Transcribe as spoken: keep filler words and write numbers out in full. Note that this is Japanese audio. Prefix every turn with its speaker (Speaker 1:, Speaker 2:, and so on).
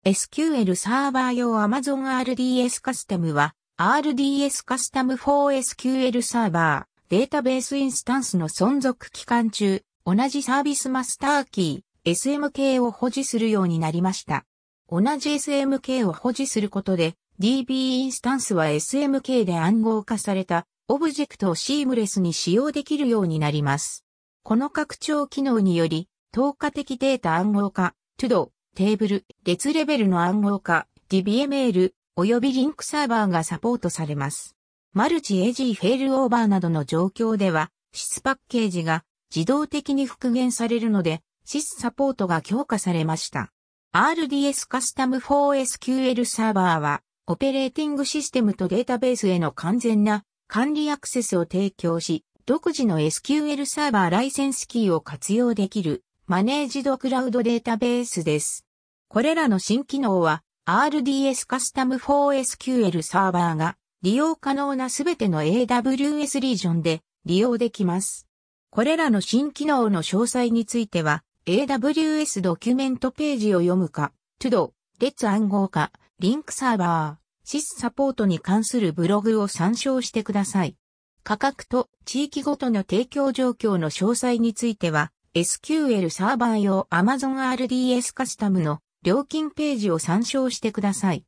Speaker 1: エスキューエル サーバー用 Amazon アールディーエス カスタムは アールディーエス カスタム for エスキューエル サーバーデータベースインスタンスの存続期間中、同じサービスマスターキー エスエムケー を保持するようになりました。同じ エスエムケー を保持することで ディービー インスタンスは エスエムケー で暗号化されたオブジェクトをシームレスに使用できるようになります。この拡張機能により、透過的データ暗号化、to-do、テーブル、列レベルの暗号化、ディービーエムエル、およびリンクサーバーがサポートされます。マルチエージーフェールオーバーなどの状況では、シス パッケージが自動的に復元されるので、シス サポートが強化されました。アールディーエス カスタム for エスキューエル サーバーは、オペレーティングシステムとデータベースへの完全な管理アクセスを提供し、独自の エスキューエル サーバーライセンスキーを活用できるマネージドクラウドデータベースです。これらの新機能は アールディーエス カスタム for エスキューエル サーバーが利用可能なすべての エーダブリューエス リージョンで利用できます。これらの新機能の詳細については エーダブリューエス ドキュメントページを読むか、to-do、列暗号化、リンクサーバー、シス サポートに関するブログを参照してください。価格と地域ごとの提供状況の詳細については、エスキューエル サーバー用 Amazon アールディーエス カスタムの料金ページを参照してください。